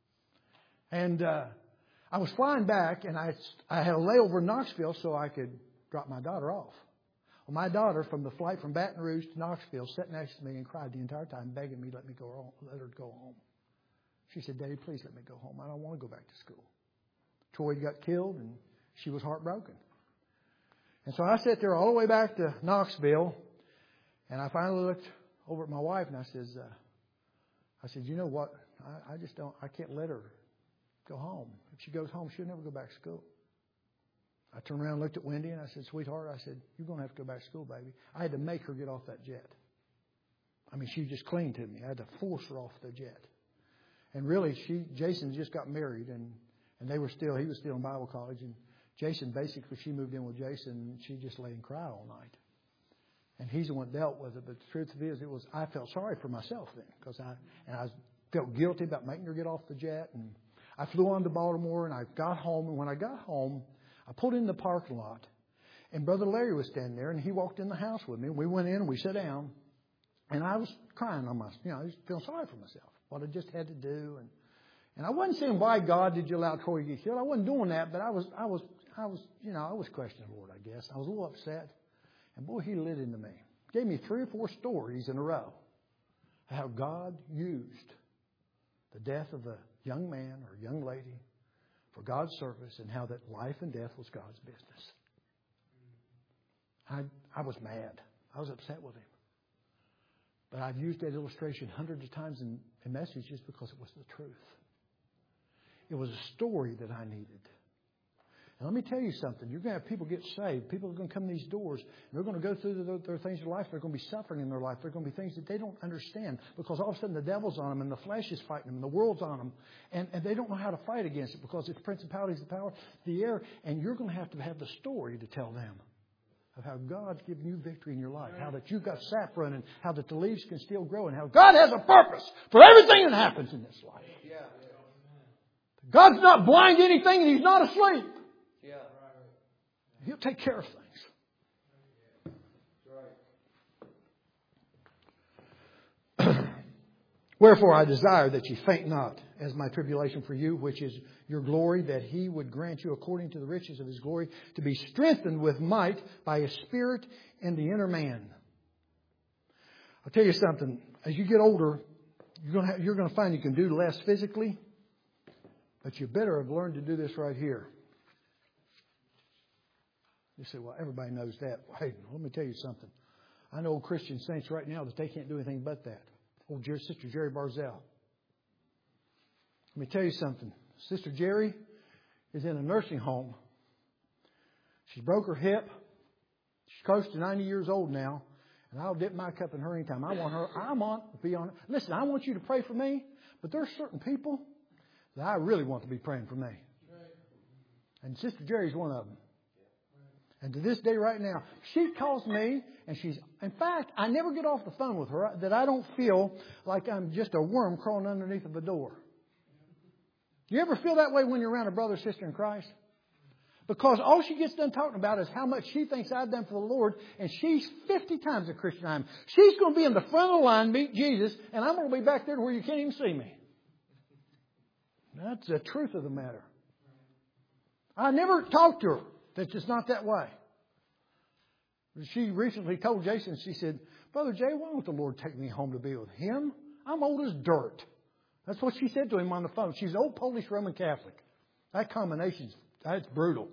And uh, I was flying back, and I I had a layover in Knoxville so I could drop my daughter off. Well, my daughter, from the flight from Baton Rouge to Knoxville, sat next to me and cried the entire time, begging me to let me go home, let her go home. She said, "Daddy, please let me go home. I don't want to go back to school." Troy got killed, and she was heartbroken. And so I sat there all the way back to Knoxville, and I finally looked over at my wife, and I says, uh, I said, "You know what? I, I just don't. I can't let her go home. If she goes home, she'll never go back to school." I turned around and looked at Wendy, and I said, "Sweetheart," I said, "you're going to have to go back to school, baby." I had to make her get off that jet. I mean, she just clung to me. I had to force her off the jet. And really, she Jason just got married, and, and they were still, he was still in Bible college, and Jason, basically, she moved in with Jason, and she just lay and cried all night. And he's the one that dealt with it. But the truth of it is, it was, I felt sorry for myself then, because I, and I felt guilty about making her get off the jet. And I flew on to Baltimore, and I got home. And when I got home, I pulled in the parking lot, and Brother Larry was standing there, and he walked in the house with me. We went in, and we sat down, and I was crying on my, you know, I was feeling sorry for myself, what I just had to do. And, and I wasn't saying, "Why, God, did you allow Troy to get killed?" I wasn't doing that, but I was, I was, I was, you know, I was questioning the Lord, I guess. I was a little upset. And boy, He lit into me. Gave me three or four stories in a row of how God used the death of a young man or a young lady for God's service, and how that life and death was God's business. I I was mad. I was upset with Him. But I've used that illustration hundreds of times in, in messages because it was the truth. It was a story that I needed. And let me tell you something. You're going to have people get saved. People are going to come to these doors. And they're going to go through their, their things in life. They're going to be suffering in their life. There are going to be things that they don't understand, because all of a sudden the devil's on them, and the flesh is fighting them, and the world's on them. And, and they don't know how to fight against it, because it's principalities, the power, the air. And you're going to have to have the story to tell them of how God's given you victory in your life. How that you've got sap running. How that the leaves can still grow. And how God has a purpose for everything that happens in this life. God's not blind to anything, and He's not asleep. Yeah. He'll take care of things. Wherefore I desire that ye faint not, as my tribulation for you, which is your glory, that He would grant you according to the riches of His glory, to be strengthened with might by His Spirit in the inner man. I'll tell you something. As you get older, you're going to have, you're going to find you can do less physically, but you better have learned to do this right here. You say, "Well, everybody knows that." Hey, let me tell you something. I know Christian saints right now that they can't do anything but that. Old Jer- Sister Jerry Barzell. Let me tell you something. Sister Jerry is in a nursing home. She broke her hip. She's close to ninety years old now. And I'll dip my cup in her anytime. I want her. I want to be on. Listen, I want you to pray for me. But there are certain people that I really want to be praying for me. And Sister Jerry's one of them. And to this day right now, she calls me, and she's, in fact, I never get off the phone with her that I don't feel like I'm just a worm crawling underneath of a door. Do you ever feel that way when you're around a brother or sister in Christ? Because all she gets done talking about is how much she thinks I've done for the Lord, and she's fifty times a Christian I am. She's going to be in the front of the line, meet Jesus, and I'm going to be back there to where you can't even see me. That's the truth of the matter. I never talked to her. That's just not that way. She recently told Jason, she said, "Brother Jay, why don't the Lord take me home to be with Him? I'm old as dirt. That's what she said to him on the phone. She's an old Polish Roman Catholic. That combination's, that's brutal.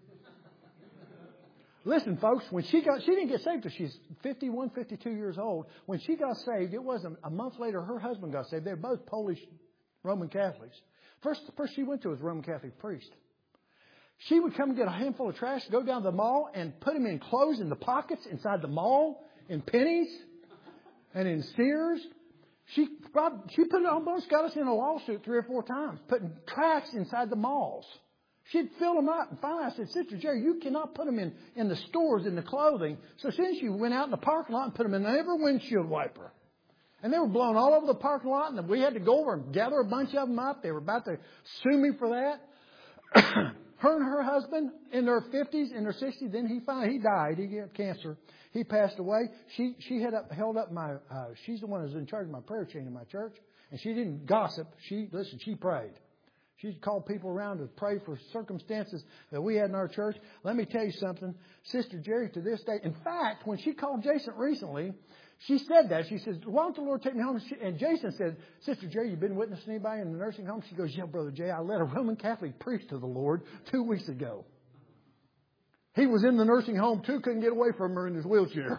Listen, folks, when she got, she didn't get saved till she's fifty-one, fifty-two years old. When she got saved, it wasn't a month later her husband got saved. They're both Polish Roman Catholics. First, the person she went to was a Roman Catholic priest. She would come get a handful of trash, go down to the mall, and put them in clothes in the pockets inside the mall, in Penny's, and in Sears. She brought, she put it on both, got us in a lawsuit three or four times, putting tracks inside the malls. She'd fill them up. And finally I said, Sister Jerry, you cannot put them in, in the stores, in the clothing. So since she went out in the parking lot and put them in every windshield wiper. And they were blown all over the parking lot, and we had to go over and gather a bunch of them up. They were about to sue me for that. Her and her husband in their fifties, in their sixties, then he finally, he died. He got cancer. He passed away. She she had up, held up my, uh, she's the one who's in charge of my prayer chain in my church. And she didn't gossip. She, listen, she prayed. She called people around to pray for circumstances that we had in our church. Let me tell you something. Sister Jerry, to this day, in fact, when she called Jason recently, she said that. She says, why don't the Lord take me home? And Jason said, Sister Jerry, you been witnessing anybody in the nursing home? She goes, yeah, Brother Jay, I led a Roman Catholic priest to the Lord two weeks ago. He was in the nursing home too, couldn't get away from her in his wheelchair.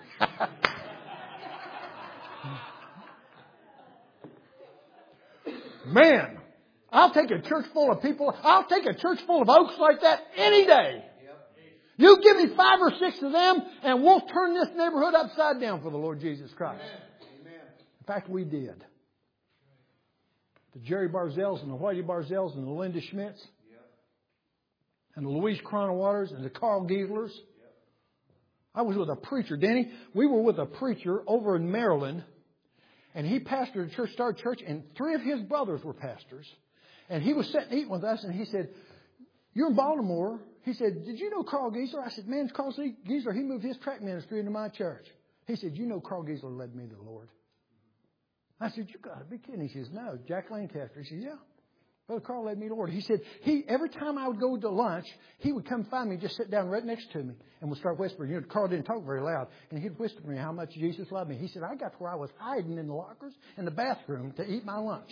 Man, I'll take a church full of people. I'll take a church full of oaks like that any day. You give me five or six of them, and we'll turn this neighborhood upside down for the Lord Jesus Christ. Amen. In fact, we did. The Jerry Barzels and the Whitey Barzels and the Linda Schmitz yep. and the Louise Cronowaters and the Carl Gieslers. Yep. I was with a preacher, Danny. We were with a preacher over in Maryland, and he pastored a church, started a church, and three of his brothers were pastors. And he was sitting eating with us, and he said, you're in Baltimore. He said, did you know Carl Giesler? I said, man, Carl Giesler, he moved his track ministry into my church. He said, you know Carl Giesler led me to the Lord. I said, you got to be kidding. He says, no, Jack Lancaster. He said, yeah, Brother Carl led me to the Lord. He said, he every time I would go to lunch, he would come find me, just sit down right next to me, and would start whispering. You know, Carl didn't talk very loud, and he'd whisper to me how much Jesus loved me. He said, I got to where I was hiding in the lockers in the bathroom to eat my lunch.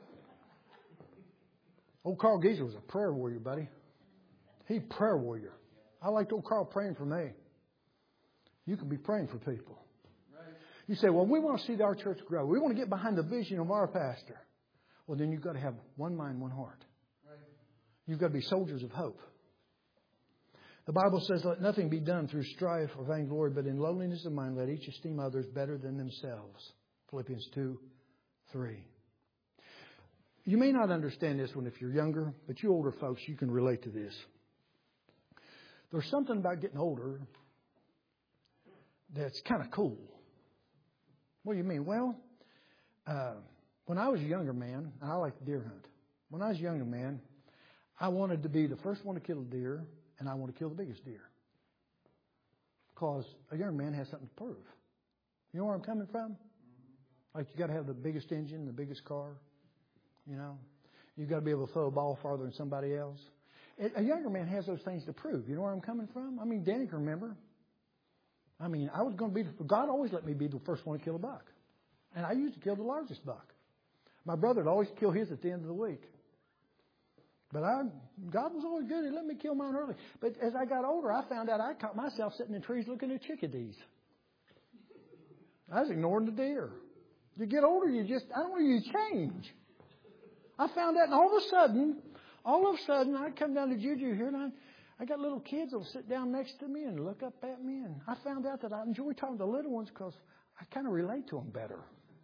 Old Carl Giesler was a prayer warrior, buddy. He prayer warrior. I liked old Carl praying for me. You can be praying for people. Right. You say, well, we want to see our church grow. We want to get behind the vision of our pastor. Well, then you've got to have one mind, one heart. Right. You've got to be soldiers of hope. The Bible says, let nothing be done through strife or vainglory, but in lowliness of mind, let each esteem others better than themselves. Philippians two, three. You may not understand this one if you're younger, but you older folks, you can relate to this. There's something about getting older that's kind of cool. What do you mean? Well, uh, when I was a younger man, I like to deer hunt. When I was a younger man, I wanted to be the first one to kill a deer, and I wanted to kill the biggest deer. Because a young man has something to prove. You know where I'm coming from? Like you got to have the biggest engine, the biggest car. You know, you've got to be able to throw a ball farther than somebody else. A younger man has those things to prove. You know where I'm coming from? I mean, Danny can remember. I mean, I was going to be, God always let me be the first one to kill a buck. And I used to kill the largest buck. My brother would always kill his at the end of the week. But I, God was always good. He let me kill mine early. But as I got older, I found out I caught myself sitting in trees looking at chickadees. I was ignoring the deer. You get older, you just, I don't know, you change. I found that, and all of a sudden, all of a sudden, I come down to Juju here, and I, I got little kids that'll sit down next to me and look up at me, and I found out that I enjoy talking to little ones because I kind of relate to them better.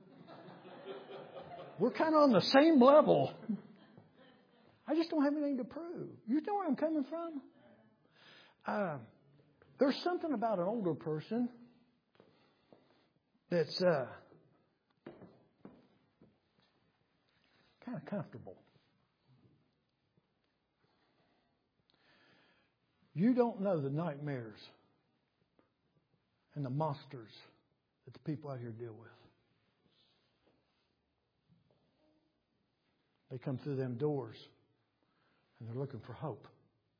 We're kind of on the same level. I just don't have anything to prove. You know where I'm coming from? Uh, there's something about an older person that's uh, kind of comfortable. You don't know the nightmares and the monsters that the people out here deal with. They come through them doors and they're looking for hope.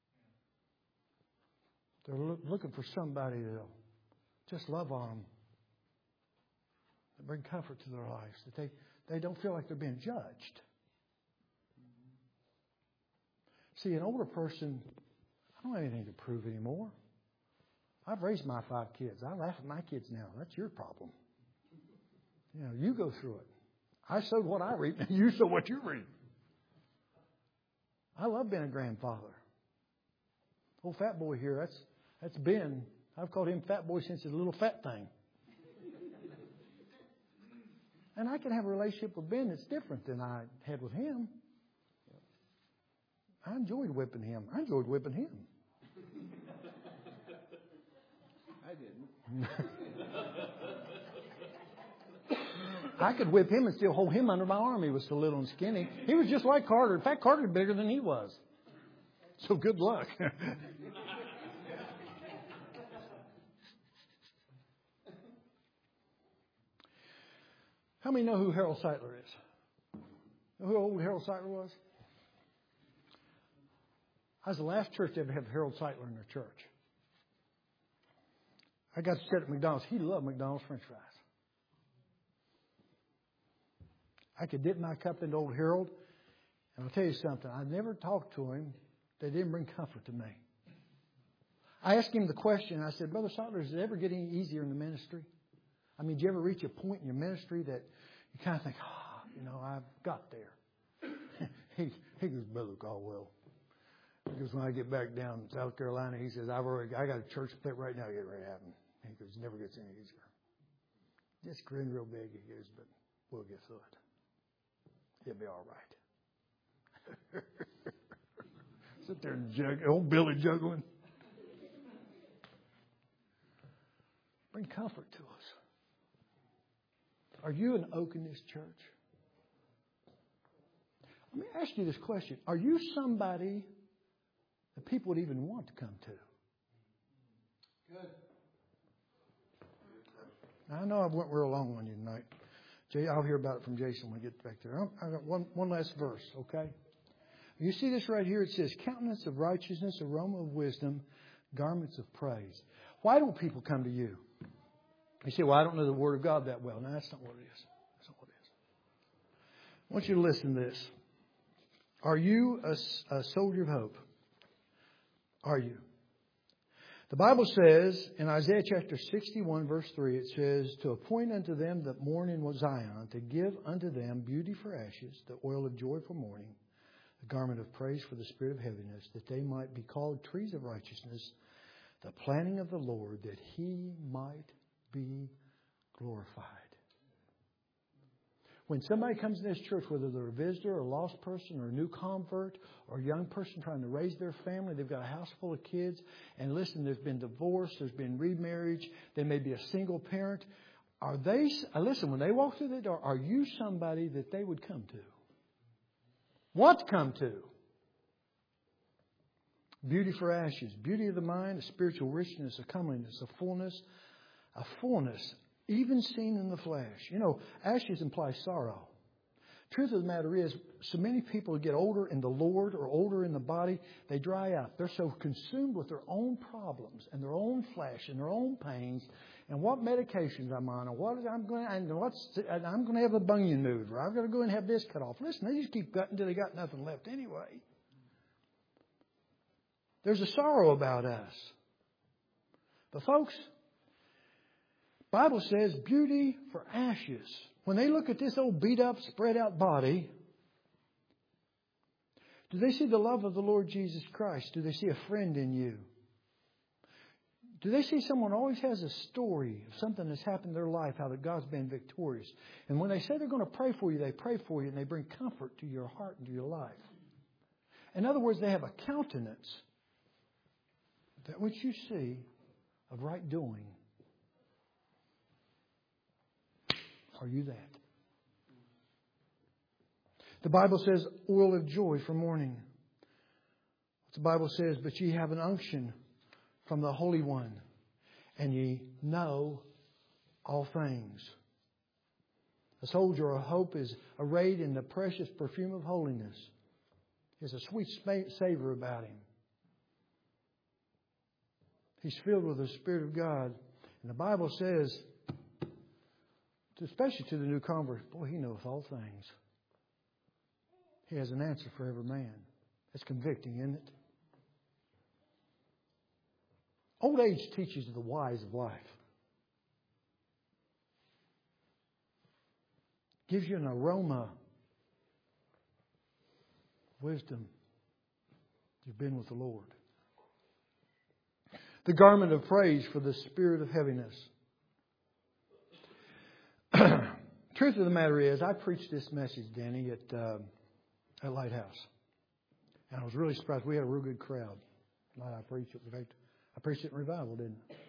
They're lo- looking for somebody that'll just love on them, that bring comfort to their lives, that they, they don't feel like they're being judged. See, an older person, I don't have anything to prove anymore. I've raised my five kids. I laugh at my kids now. That's your problem. You know, you go through it. I sowed what I reap, and you sow what you reap. I love being a grandfather. Old fat boy here, that's that's Ben. I've called him fat boy since he's a little fat thing. And I can have a relationship with Ben that's different than I had with him. I enjoyed whipping him. I enjoyed whipping him. I didn't. I could whip him and still hold him under my arm. He was so little and skinny. He was just like Carter. In fact, Carter's bigger than he was. So good luck. How many know who Harold Seitler is? Know who old Harold Seitler was? I was the last church to ever have Harold Seitler in their church. I got to sit at McDonald's. He loved McDonald's French fries. I could dip my cup into old Harold, and I'll tell you something. I never talked to him. They didn't bring comfort to me. I asked him the question. I said, Brother Seitler, does it ever get any easier in the ministry? I mean, do you ever reach a point in your ministry that you kind of think, ah, oh, you know, I've got there? he, he goes, Brother Caldwell. Because when I get back down in South Carolina, he says, I've already, I got a church split right now getting ready to happen. He goes, it never gets any easier. Just grin real big, he goes, but we'll get through it. It'll be all right. Sit there and juggle, old Billy juggling. Bring comfort to us. Are you an oak in this church? Let me ask you this question. Are you somebody that people would even want to come to? Good. Now, I know I went real long on you tonight. Jay, I'll hear about it from Jason when we get back there. I've got one, one last verse, okay? You see this right here? It says, countenance of righteousness, aroma of wisdom, garments of praise. Why don't people come to you? You say, well, I don't know the Word of God that well. No, that's not what it is. That's not what it is. I want you to listen to this. Are you a, a soldier of hope? Are you? The Bible says in Isaiah chapter sixty-one, verse three, it says, to appoint unto them that mourn in Zion, to give unto them beauty for ashes, the oil of joy for mourning, the garment of praise for the spirit of heaviness, that they might be called trees of righteousness, the planting of the Lord, that He might be glorified. When somebody comes in this church, whether they're a visitor or a lost person or a new convert or a young person trying to raise their family, they've got a house full of kids, and listen, there's been divorce, there's been remarriage, they may be a single parent. Are they, listen, when they walk through the door, are you somebody that they would come to? Want to come to? Beauty for ashes, beauty of the mind, a spiritual richness, a comeliness, a fullness, a fullness, even seen in the flesh. You know, ashes imply sorrow. Truth of the matter is, so many people get older in the Lord or older in the body, they dry up. They're so consumed with their own problems and their own flesh and their own pains and what medications I'm on and what I'm going to, and what's, and I'm going to have the bunion moved or I'm going to go and have this cut off. Listen, they just keep cutting until they got nothing left anyway. There's a sorrow about us. But folks, Bible says beauty for ashes. When they look at this old beat up, spread out body, do they see the love of the Lord Jesus Christ? Do they see a friend in you? Do they see someone who always has a story of something that's happened in their life, how that God's been victorious? And when they say they're going to pray for you, they pray for you and they bring comfort to your heart and to your life. In other words, they have a countenance that which you see of right doing. Are you that? The Bible says, oil of joy for mourning. The Bible says, but ye have an unction from the Holy One, and ye know all things. A soldier of hope is arrayed in the precious perfume of holiness. There's a sweet savor about him. He's filled with the Spirit of God. And the Bible says, especially to the new convert, boy, he knows all things. He has an answer for every man. It's convicting, isn't it? Old age teaches you the whys of life. Gives you an aroma of wisdom. You've been with the Lord. The garment of praise for the spirit of heaviness. Truth of the matter is, I preached this message, Danny, at uh, at Lighthouse, and I was really surprised. We had a real good crowd. I preached it. In fact, I preached it in revival, didn't I?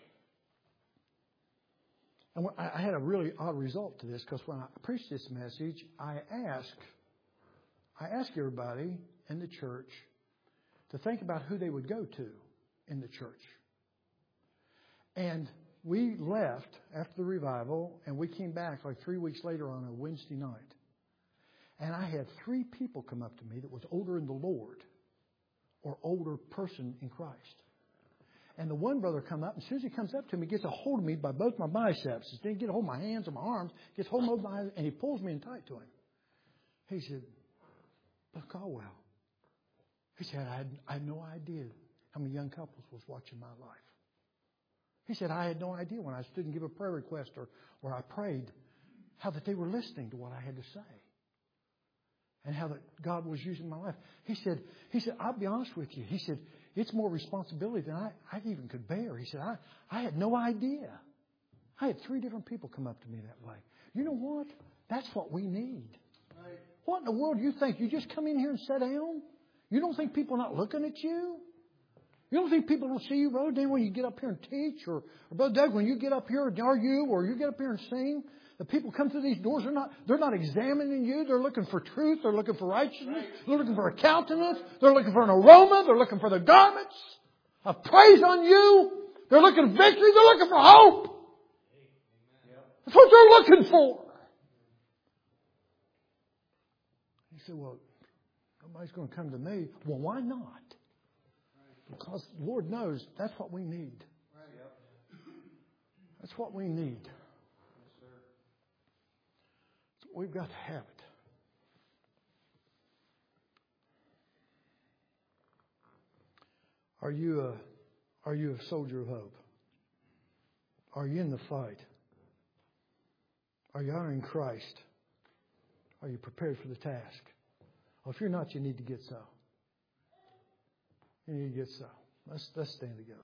And I had a really odd result to this, because when I preached this message, I asked, I asked everybody in the church to think about who they would go to in the church. And we left after the revival, and we came back like three weeks later on a Wednesday night. And I had three people come up to me that was older in the Lord or older person in Christ. And the one brother come up, and as soon as he comes up to me, he gets a hold of me by both my biceps. He didn't get a hold of my hands or my arms. Gets a hold of my, and he pulls me in tight to him. He said, "Brother Caldwell," he said, I had, I had no idea how many young couples was watching my life. He said, I had no idea when I stood and gave a prayer request or, or I prayed, how that they were listening to what I had to say. And how that God was using my life. He said, he said, I'll be honest with you. He said, it's more responsibility than I, I even could bear. He said, I, I had no idea. I had three different people come up to me that way. You know what? That's what we need. Right. What in the world do you think? You just come in here and sit down? You don't think people are not looking at you? You don't think people don't see you, Brother Dan, when you get up here and teach? Or, or Brother Doug, when you get up here and argue, or you get up here and sing? The people come through these doors, they're not, they're not examining you. They're looking for truth. They're looking for righteousness. They're looking for a countenance. They're looking for an aroma. They're looking for the garments of praise on you. They're looking for victory. They're looking for hope. That's what they're looking for. He said, well, nobody's going to come to me. Well, why not? Because the Lord knows that's what we need. That's what we need. We've got to have it. Are you a, are you a soldier of hope? Are you in the fight? Are you honoring Christ? Are you prepared for the task? Well, if you're not, you need to get so. You need to get so. Let's, let's stand together.